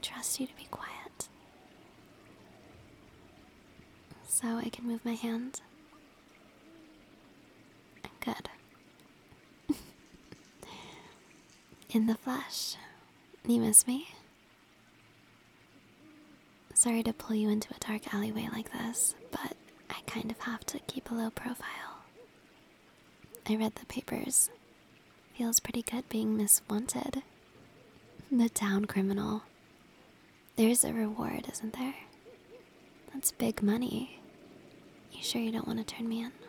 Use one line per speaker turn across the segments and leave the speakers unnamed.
trust you to be quiet. So I can move my hand. Good. In the flesh. You miss me? Sorry to pull you into a dark alleyway like this, but I kind of have to keep a low profile. I read the papers. Feels pretty good being Miss Wanted. The town criminal. There's a reward, isn't there? That's big money. You sure you don't want to turn me in?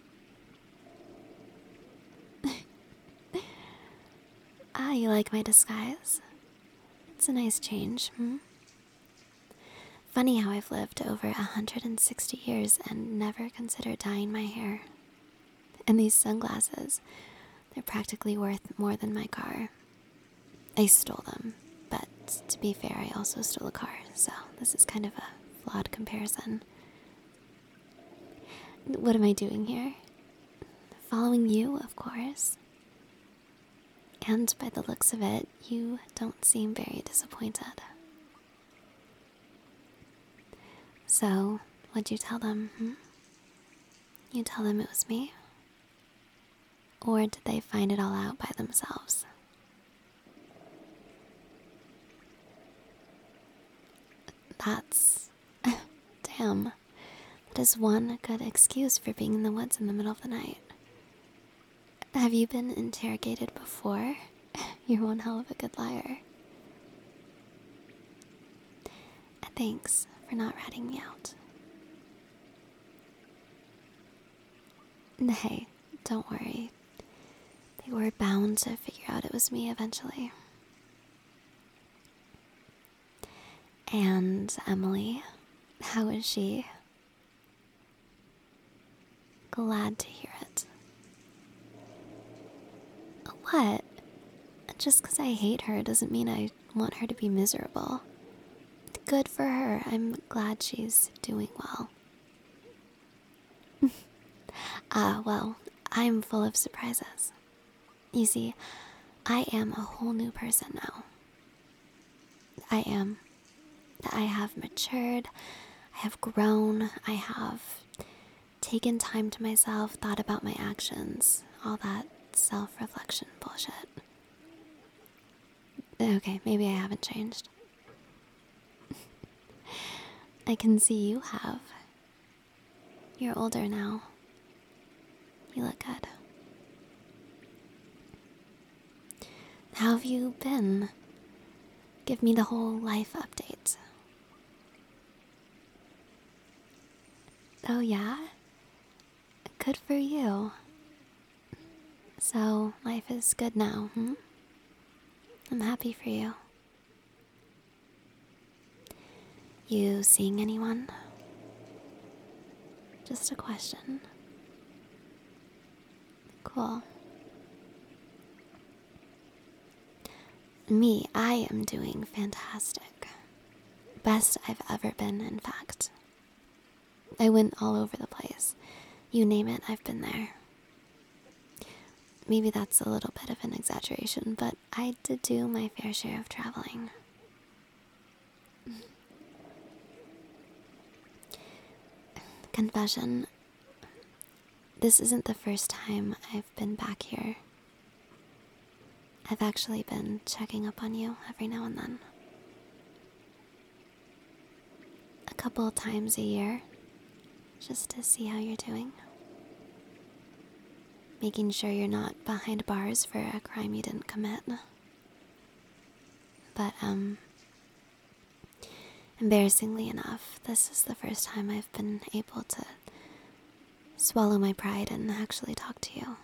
Ah, you like my disguise? It's a nice change, hmm? Funny how I've lived over 160 years and never considered dyeing my hair. And these sunglasses, they're practically worth more than my car. I stole them, but to be fair, I also stole a car, so this is kind of a flawed comparison. What am I doing here? Following you, of course. And by the looks of it, you don't seem very disappointed. So, what'd you tell them, hmm? You tell them it was me? Or did they find it all out by themselves? That's... damn. That is one good excuse for being in the woods in the middle of the night. Have you been interrogated before? You're one hell of a good liar. Thanks for not ratting me out. Hey, don't worry. They were bound to figure out it was me eventually. And Emily, how is she? Glad to hear it. What? Just because I hate her doesn't mean I want her to be miserable. Good for her. I'm glad she's doing well. Well, I'm full of surprises. You see, I am a whole new person now. I have matured, I have grown, I have taken time to myself, thought about my actions, all that self-reflection bullshit. Okay, maybe I haven't changed. I can see you have. You're older now. You look good. How have you been? Give me the whole life update. Oh yeah? Good for you. So, life is good now, hmm? I'm happy for you. You seeing anyone? Just a question. Cool. Me, I am doing fantastic. Best I've ever been, in fact. I went all over the place. You name it, I've been there. Maybe that's a little bit of an exaggeration, but I did do my fair share of traveling. Confession, this isn't the first time I've been back here. I've actually been checking up on you every now and then. A couple times a year, just to see how you're doing. Making sure you're not behind bars for a crime you didn't commit. But, embarrassingly enough, this is the first time I've been able to swallow my pride and actually talk to you.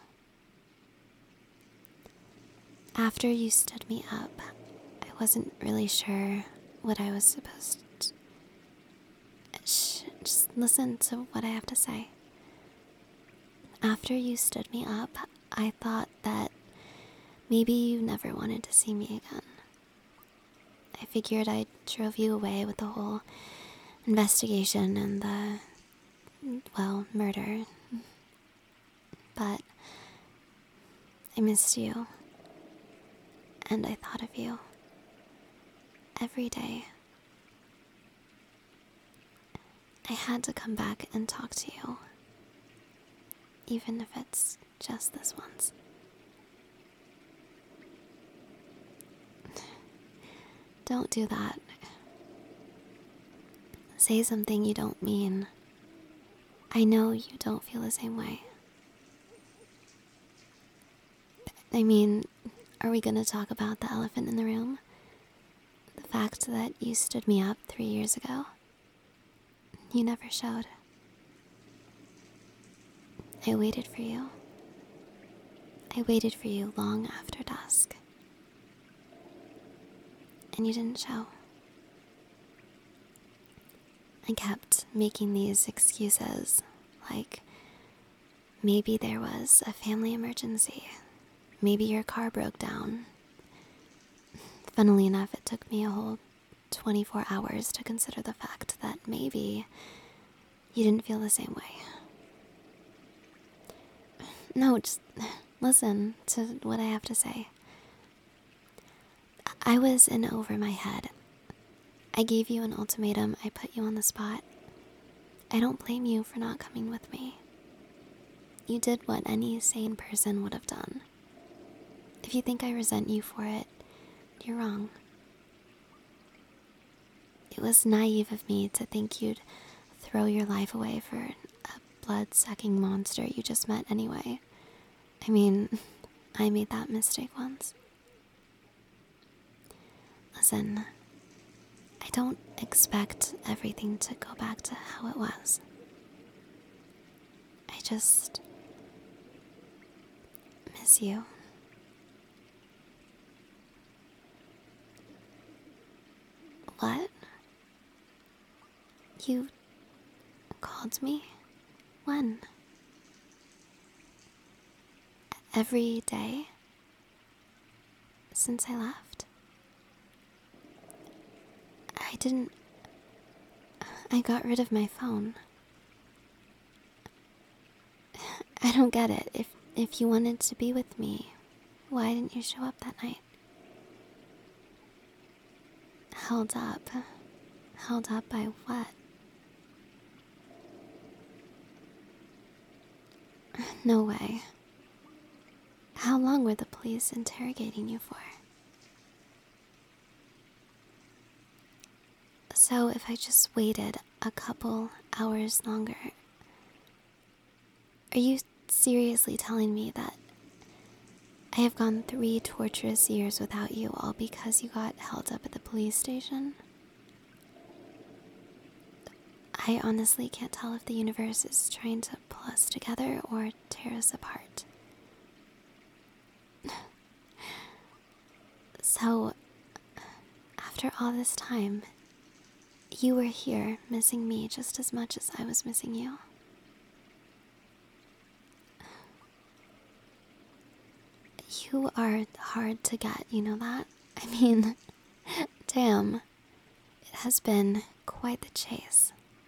After you stood me up, I wasn't really sure what I was supposed to... Shh, just listen to what I have to say. After you stood me up, I thought that maybe you never wanted to see me again. I figured I drove you away with the whole investigation and the, well, murder. But I missed you. And I thought of you. every day. I had to come back and talk to you, even if it's just this once. Don't do that. Say something you don't mean. I know you don't feel the same way. I mean, are we gonna talk about the elephant in the room? The fact that you stood me up 3 years ago? You never showed. I waited for you. I waited for you long after dusk. And you didn't show. I kept making these excuses, like maybe there was a family emergency. Maybe your car broke down. Funnily enough, it took me a whole 24 hours to consider the fact that maybe you didn't feel the same way. No, just listen to what I have to say. I was in over my head. I gave you an ultimatum. I put you on the spot. I don't blame you for not coming with me. You did what any sane person would have done. If you think I resent you for it, you're wrong. It was naive of me to think you'd throw your life away for a blood-sucking monster you just met anyway. I mean, I made that mistake once. Listen, I don't expect everything to go back to how it was. I just miss you. What? You called me? When? Every day? Since I left? I got rid of my phone. I don't get it. If you wanted to be with me, why didn't you show up that night? Held up? Held up by what? No way. How long were the police interrogating you for? So if I just waited a couple hours longer, are you seriously telling me that I have gone 3 torturous years without you all because you got held up at the police station? I honestly can't tell if the universe is trying to pull us together or tear us apart. So, after all this time, you were here missing me just as much as I was missing you. You are hard to get, you know that? I mean, damn, it has been quite the chase.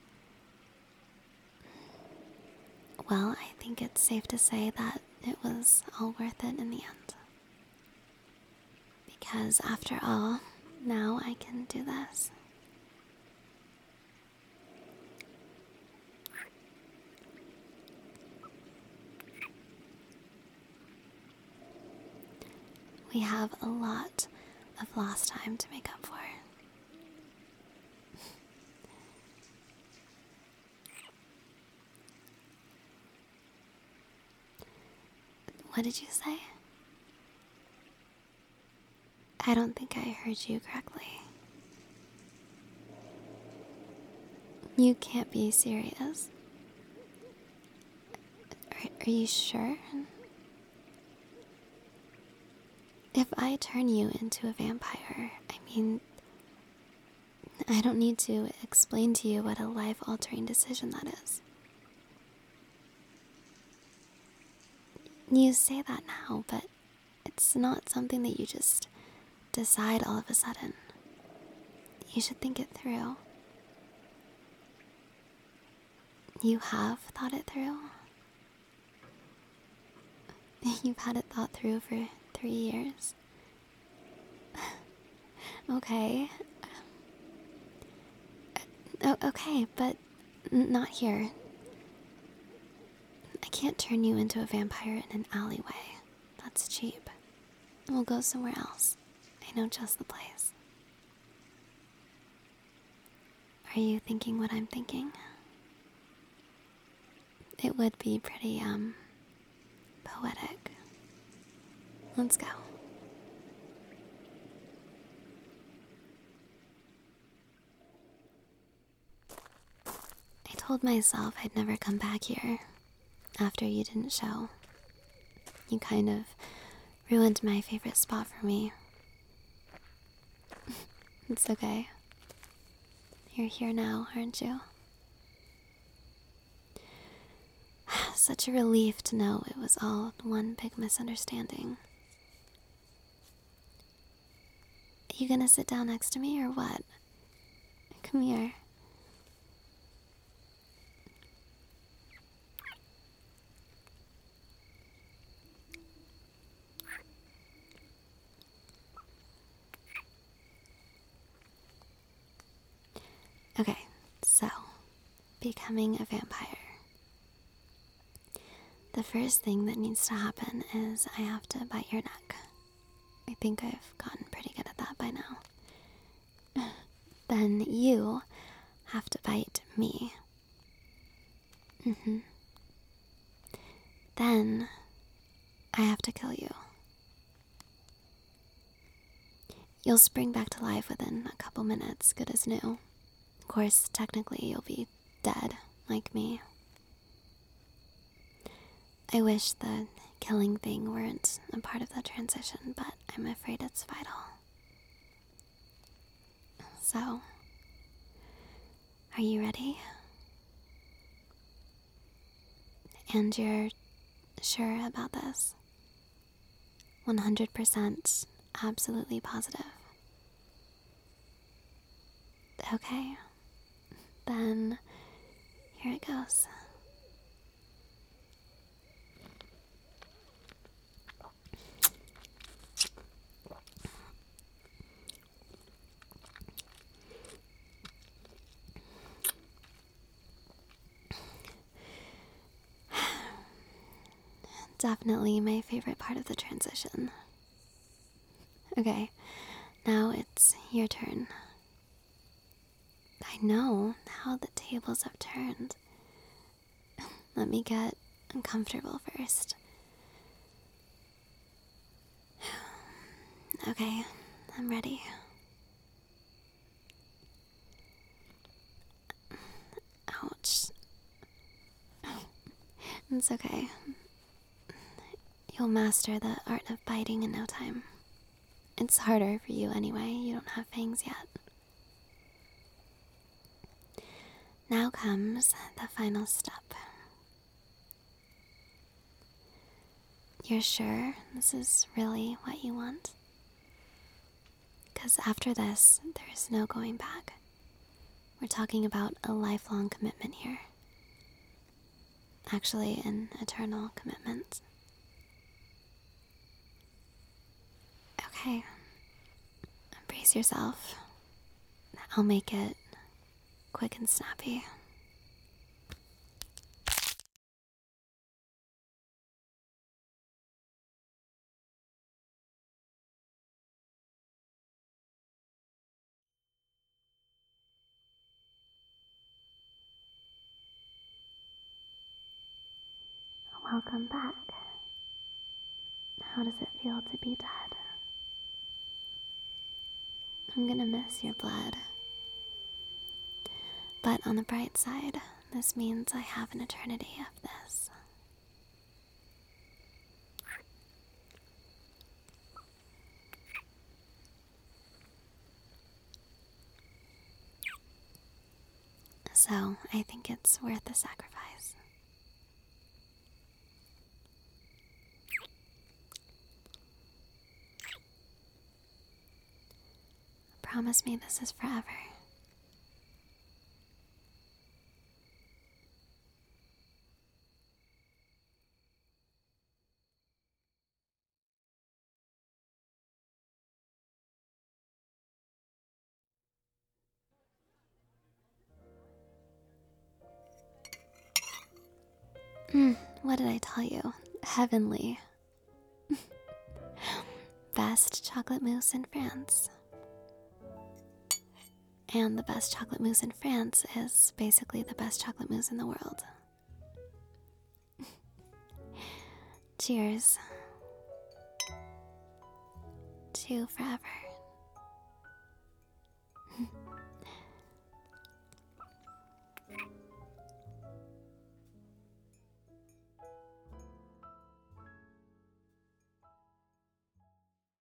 Well, I think it's safe to say that it was all worth it in the end. Because after all, now I can do this. We have a lot of lost time to make up for. What did you say? I don't think I heard you correctly. You can't be serious. Are you sure? If I turn you into a vampire, I mean, I don't need to explain to you what a life-altering decision that is. You say that now, but it's not something that you just decide all of a sudden. You should think it through. You have thought it through? You've had it thought through for 3 years. Okay, Oh, okay, but not here. I can't turn you into a vampire in an alleyway. That's cheap. We'll go somewhere else. I know just the place. Are you thinking what I'm thinking? It would be pretty, poetic. Let's go. I told myself I'd never come back here after you didn't show. You kind of ruined my favorite spot for me. It's okay. You're here now, aren't you? Such a relief to know it was all one big misunderstanding. You gonna sit down next to me or what? Come here. Okay, so becoming a vampire. The first thing that needs to happen is I have to bite your neck. I think I've gotten pretty good at that by now. Then you have to bite me. Then I have to kill you. You'll spring back to life within a couple minutes, good as new. Of course, technically you'll be dead, like me. I wish the killing thing weren't a part of the transition, but I'm afraid it's vital. So, are you ready? And you're sure about this? 100% absolutely positive. Okay, then here it goes. Definitely my favorite part of the transition. Okay, now it's your turn. I know how the tables have turned. Let me get uncomfortable first. Okay, I'm ready. Ouch. It's okay. You'll master the art of biting in no time. It's harder for you anyway, you don't have fangs yet. Now comes the final step. You're sure this is really what you want? Because after this, there's no going back. We're talking about a lifelong commitment here. Actually, an eternal commitment. Okay. Brace yourself. I'll make it quick and snappy. Welcome back. How does it feel to be dead? I'm gonna miss your blood. But on the bright side, this means I have an eternity of this. So I think it's worth the sacrifice. Promise me this is forever. What did I tell you? Heavenly. Best chocolate mousse in France. And the best chocolate mousse in France is basically the best chocolate mousse in the world. Cheers. To forever.